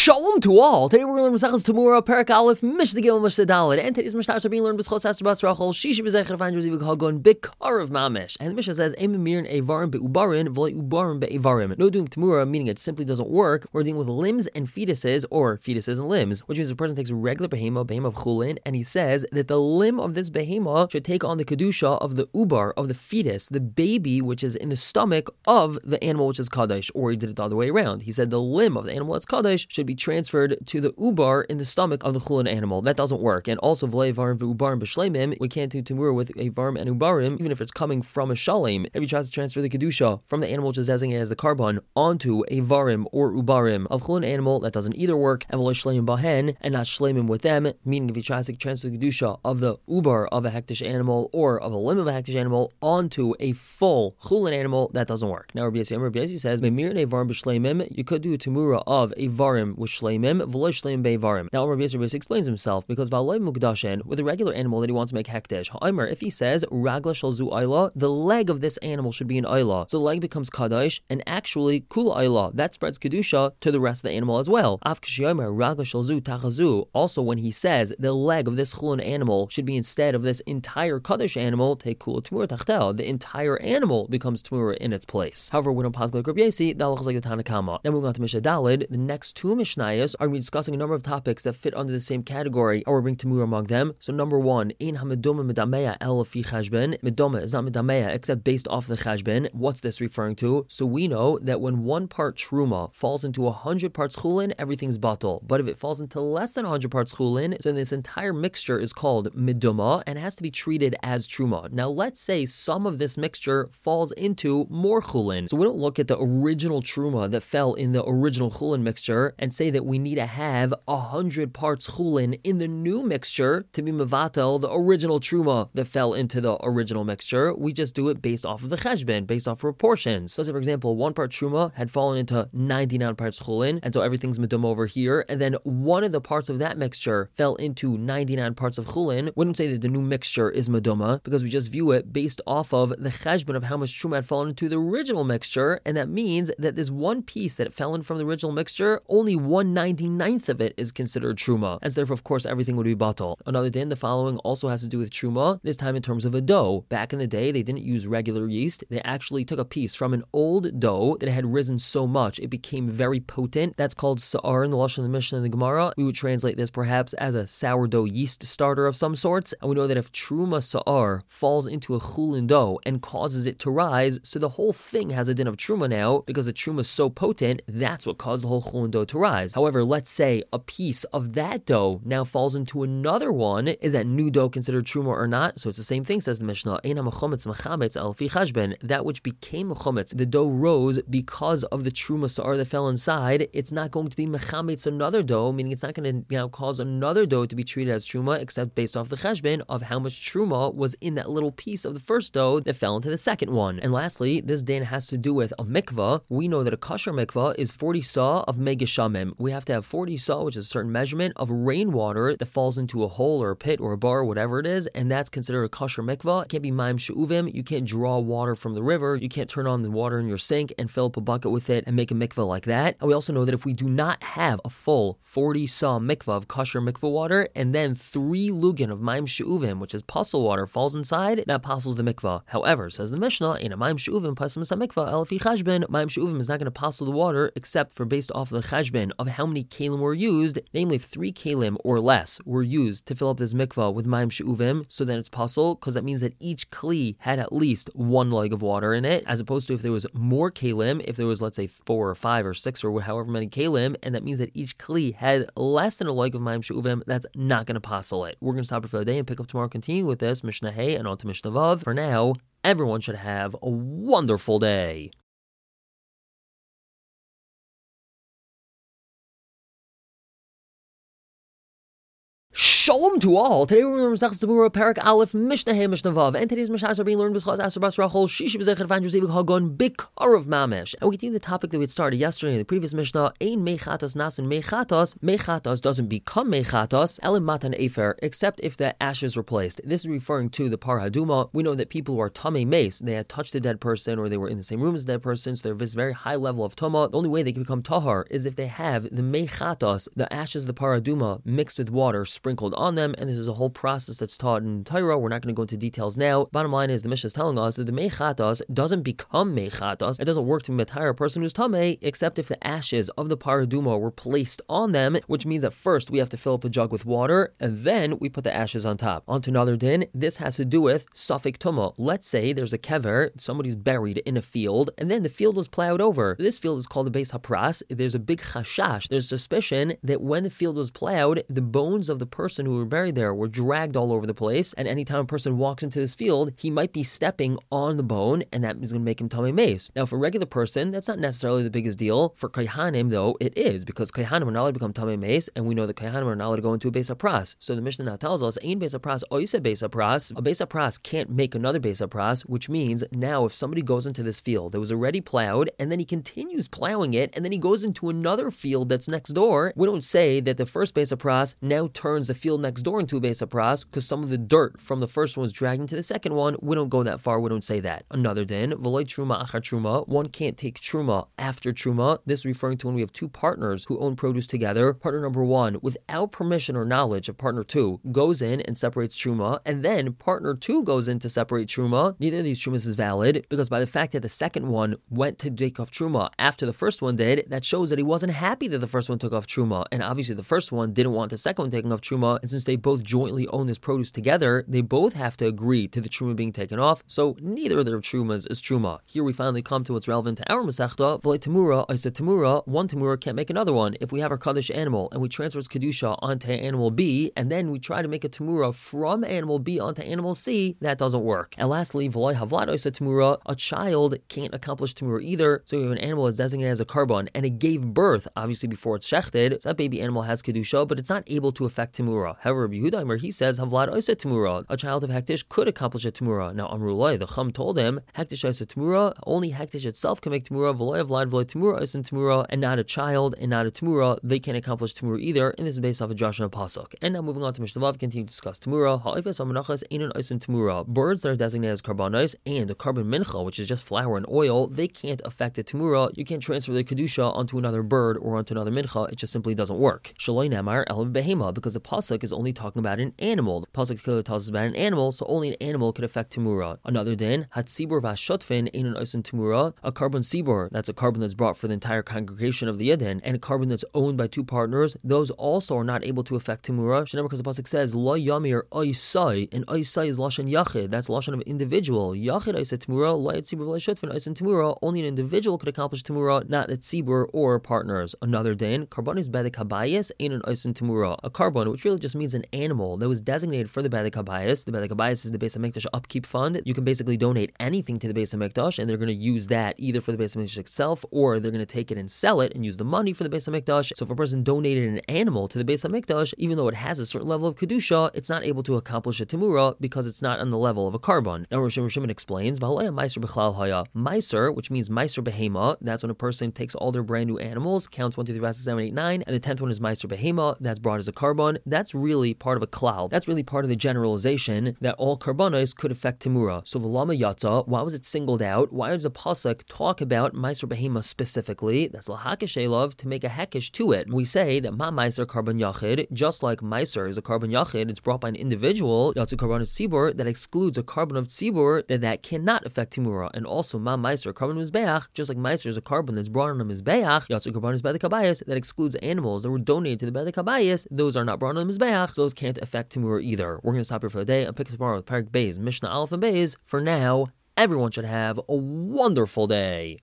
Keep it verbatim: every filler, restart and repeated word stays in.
Shalom to all. Today we're going to learn Masechus Tamura, Perek Aleph, Mishnah Gimel, Mishnah Dalet, and today's Mishnahs are being learned B'schos Esther Bas Rachel, Shishi B'zecher Vayin Reziv Hagon Bikar of Mamish. And the Mishnah says, Ein Memirin Eivarim Be'ubarin, V'lei Ubarim Be'eivarim. No doing Tamura, meaning it simply doesn't work. We're dealing with limbs and fetuses, or fetuses and limbs, which means a person takes a regular behema, behema of chulin, and he says that the limb of this behema should take on the kedusha of the ubar, of the fetus, the baby, which is in the stomach of the animal, which is kaddish. Or he did it the other way around. He said the limb of the animal that's kaddish should be transferred to the ubar in the stomach of the chulin animal. That doesn't work. And also, v'lei varim v'ubarim b'shleimim, we can't do tamura with a varim and ubarim, even if it's coming from a shalem. If he tries to transfer the kedusha from the animal which is designated as the carbon onto a varim or ubarim of chulin animal, that doesn't either work. And v'lei shleimim bahen, and not shleimim with them, meaning if he tries to transfer the kedusha of the ubar of a hektish animal or of a limb of a hektish animal onto a full chulin animal, that doesn't work. Now Rabbi Yossi, Rabbi Yossi says, Memir a varim b'shleimim, you could do a tamura of a varim with shleimim, v'lo shleim be'varim. Now Rabbi Yossi, Rabbi Yossi explains himself, because v'aloi mukdashen, with a regular animal that he wants to make hektish, ha'omer, if he says ragla shel zu ayla, the leg of this animal should be an ayla, so the leg becomes kaddish, and actually kula ayla, that spreads kedusha to the rest of the animal as well. Af k'sheyomer ragla shel zu tachazu, also when he says the leg of this chulun animal should be instead of this entire kaddish animal, take kula tamura tachtel, the entire animal becomes tamura in its place. However, we don't pass like Rabbi Yossi, that looks like the Tanakama. Now moving on to Mishnah Daled, the next two Mishnayos are going to be discussing a number of topics that fit under the same category, or we bring tamura among them. So number one, ein hamedoma medameya el fi chashben. Medoma is not medameya except based off the chashben. What's this referring to? So we know that when one part truma falls into a hundred parts chulin, everything's batal. But if it falls into less than a hundred parts chulin, then this entire mixture is called medoma and has to be treated as truma. Now let's say some of this mixture falls into more chulin. So we don't look at the original truma that fell in the original chulin mixture and say that we need to have a hundred parts chulin in the new mixture to be mevatel the original truma that fell into the original mixture. We just do it based off of the cheshbon, based off of proportions. So say for example, one part truma had fallen into ninety-nine parts chulin, and so everything's meduma over here, and then one of the parts of that mixture fell into ninety-nine parts of chulin. We don't say that the new mixture is meduma, because we just view it based off of the cheshbon of how much truma had fallen into the original mixture, and that means that this one piece that fell in from the original mixture, only one ninety-ninth of it is considered truma, and so therefore of course everything would be batal. Another din, the following also has to do with truma, this time in terms of a dough. Back in the day, they didn't use regular yeast. They actually took a piece from an old dough that had risen so much it became very potent. That's called sa'ar in the Lashon of the Mishnah and the Gemara. We would translate this perhaps as a sourdough yeast starter of some sorts, and we know that if truma sa'ar falls into a chulin dough and causes it to rise, so the whole thing has a din of truma now, because the truma is so potent, that's what caused the whole chulin dough to rise. However, let's say a piece of that dough now falls into another one. Is that new dough considered truma or not? So it's the same thing, says the Mishnah. That which became a chometz, the dough rose because of the truma sa'ar that fell inside, it's not going to be mechametz another dough, meaning it's not going to you know, cause another dough to be treated as truma, except based off the cheshbon of how much truma was in that little piece of the first dough that fell into the second one. And lastly, this din has to do with a mikvah. We know that a kosher mikvah is forty saw of megashamim. We have to have forty saw, which is a certain measurement of rainwater that falls into a hole or a pit or a bar or whatever it is, and that's considered a kosher mikvah. It can't be maim she'uvim. You can't draw water from the river. You can't turn on the water in your sink and fill up a bucket with it and make a mikvah like that. And we also know that if we do not have a full forty saw mikvah of kosher mikvah water, and then three lugin of maim she'uvim, which is puzzle water, falls inside, that puzzles the mikvah. However, says the Mishnah, in a maim she'uvim pasim sa mikvah el fi chashbon, maim she'uvim is not going to puzzle the water except for based off of the chashbon of how many kalim were used, namely if three kalim or less were used to fill up this mikvah with maim she'uvim, so then it's puzzle, because that means that each kli had at least one leg of water in it, as opposed to if there was more kalim, if there was let's say four or five or six or however many kalim, and that means that each kli had less than a leg of maim she'uvim, that's not going to puzzle it. We're going to stop it for the day and pick up tomorrow, continue with this Mishnah Hey and on to Mishnah Vav. For now, everyone should have a wonderful day. Shh. Shalom to all. Today we're going to learn Masechtas Tamura, Parak Aleph, Mishnah Hey, Mishnah Vav, and today's Mishnahs are being learned b'schos Aser Bas Rachel, Shishi B'zecher Van Josevik Hagon Bikar of Mamesh. And we continue the topic that we had started yesterday in the previous Mishnah. Ein Mechatos Nasin Mechatos. Mechatos doesn't become Mechatos. Elim Matan Efer, except if the ashes were placed. This is referring to the Par Haduma. We know that people who are Tamei Mace, they had touched a dead person or they were in the same room as a dead person, so they're this very high level of Tuma. The only way they can become Tahar is if they have the Mechatos, the ashes of the Par Haduma, mixed with water sprinkled on them, and this is a whole process that's taught in Torah. We're not going to go into details now. Bottom line is the Mishnah is telling us that the Mechatos doesn't become Mechatos. It doesn't work to retire a person who's Tamei, except if the ashes of the Par Haduma were placed on them, which means that first we have to fill up the jug with water, and then we put the ashes on top. On to another din. This has to do with Safek Tuma. Let's say there's a kever, somebody's buried in a field, and then the field was plowed over. This field is called the Beis Hapras. There's a big chashash. There's suspicion that when the field was plowed, the bones of the person who were buried there were dragged all over the place, and anytime a person walks into this field, he might be stepping on the bone, and that is going to make him Tamei Mace. Now, for a regular person, that's not necessarily the biggest deal. For Kohanim, though, it is, because Kohanim are not allowed to become Tamei Mace, and we know that Kohanim are not allowed to go into a Beis Hapras. So the Mishnah now tells us, Ein Beis Hapras oise Beis Hapras. A Beis Hapras can't make another Beis Hapras, which means now if somebody goes into this field that was already plowed, and then he continues plowing it, and then he goes into another field that's next door, we don't say that the first Beis Hapras now turns the field next door into a Beis Hapras because some of the dirt from the first one was dragged into the second one. We don't go that far. We don't say that. Another din, v'loy truma achar truma. One can't take truma after truma. This is referring to when we have two partners who own produce together. Partner number one, without permission or knowledge of partner two, goes in and separates truma, and then partner two goes in to separate truma. Neither of these trumas is valid because by the fact that the second one went to take off truma after the first one did, that shows that he wasn't happy that the first one took off truma, and obviously the first one didn't want the second one taking off truma, and since they both jointly own this produce together, they both have to agree to the truma being taken off, so neither of their trumas is truma. Here we finally come to what's relevant to our Masechta. V'lei Tamura, I said Tamura, one Tamura can't make another one. If we have our Kaddish animal and we transfer its Kedusha onto animal B, and then we try to make a Tamura from animal B onto animal C, that doesn't work. And lastly, V'lei Havlad, I said Tamura, a child can't accomplish Tamura either, so we have an animal that's designated as a carbon, and it gave birth, obviously before it's shechted, so that baby animal has Kedusha, but it's not able to affect Tamura. However, Rabbi Yehuda, he says, Havlad Oisa Tamura, a child of Hektish could accomplish a Tamura. Now, Amrulai, the Chum told him, Hektish Oisa Tamura, only Hektish itself can make Tamura, V'loi Havlad V'loi Tamura Oisa Tamura, and not a child and not a Tamura, they can't accomplish Tamura either, and this is based off of Joshua Pasuk. And now moving on to Mishnah Vav, continue to discuss Tamura. Ha'ifes Amanachas Einon Oisa Tamura. Birds that are designated as karbanos and a carbon mincha, which is just flour and oil, they can't affect a Tamura. You can't transfer the Kedusha onto another bird or onto another mincha. It just simply doesn't work. Shaloi Namar Elam Behema, because the pasuk is only talking about an animal. The pasuk clearly tells us about an animal, so only an animal could affect Tamura. Another din, Hatzibur Vashotfin Einon Oisin Tamura, a carbon sibur, that's a carbon that's brought for the entire congregation of the Yidden, and a carbon that's owned by two partners, those also are not able to affect Tamura. Shanam, because the pasuk says Lo Yamir Oisai, and Oisai is Lashon Yachid, that's Lashon of individual. Yachid Oisai Tamura, Lo Yatzibur Vashotfin Oisin Tamura, only an individual could accomplish Tamura, not the tzibur or partners. Another din, Karbonis Bedek Habayis Einon Oisin Tamura, a carbon, which really just means an animal that was designated for the Bedek Habayis. The Bedek Habayis is the Beis HaMikdash upkeep fund. You can basically donate anything to the Beis HaMikdash, and they're going to use that either for the Beis HaMikdash itself, or they're going to take it and sell it and use the money for the Beis HaMikdash. So if a person donated an animal to the Beis HaMikdash, even though it has a certain level of Kedusha, it's not able to accomplish a Tamura because it's not on the level of a carbon. Now Rosh Hashanah explains, Meiser, which means Meiser Behema, that's when a person takes all their brand new animals, counts one, two, three, five, six, seven, eight, nine, and the tenth one is Meiser Behema, that's brought as a carbon. That's really part of a klal. That's really part of the generalization that all karbanos could affect Tamura. So V'lama Yatza, why was it singled out? Why does the pasuk talk about Meiser Behema specifically? That's Lahakish Elov, to make a hekish to it. We say that Ma Meiser carbon yachid, just like Meiser is a carbon yachid, it's brought by an individual, Yatzu carbon of tzibur, that excludes a carbon of tzibur, that that cannot affect Tamura. And also Ma Meiser carbon mizbeach, just like Meiser is a carbon that's brought on a mizbeach, Yatzu carbon is bedek habayis, that excludes animals that were donated to the bedek habayis, those are not brought on the mizbeach, so those can't affect Tamura either. We're going to stop here for the day and pick up tomorrow with Parak Beis, Mishnah Aleph and Beis. For now, everyone should have a wonderful day.